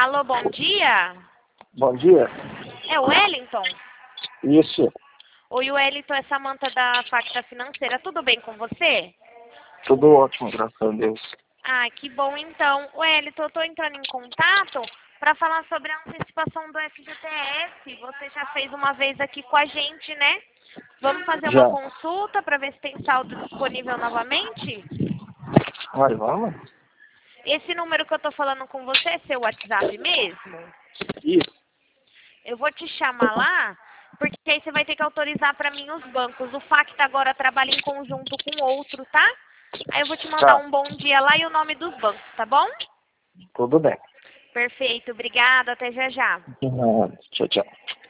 Alô, bom dia. Bom dia. É o Wellington? Isso. Oi, Wellington, é Samantha da Facta Financeira. Tudo bem com você? Tudo ótimo, graças a Deus. Ah, que bom então. Wellington, eu estou entrando em contato para falar sobre a antecipação do FGTS. Você já fez uma vez aqui com a gente, né? Vamos fazer uma Já. consulta para ver se tem saldo disponível novamente? Vamos? Esse número que eu estou falando com você é seu WhatsApp mesmo? Isso. Eu vou te chamar lá, porque aí você vai ter que autorizar para mim os bancos. O Facta agora trabalha em conjunto com outro, tá? Aí eu vou te mandar Tá. um bom dia lá e o nome dos bancos, tá bom? Tudo bem. Perfeito, obrigada, até já já. Tchau, tchau.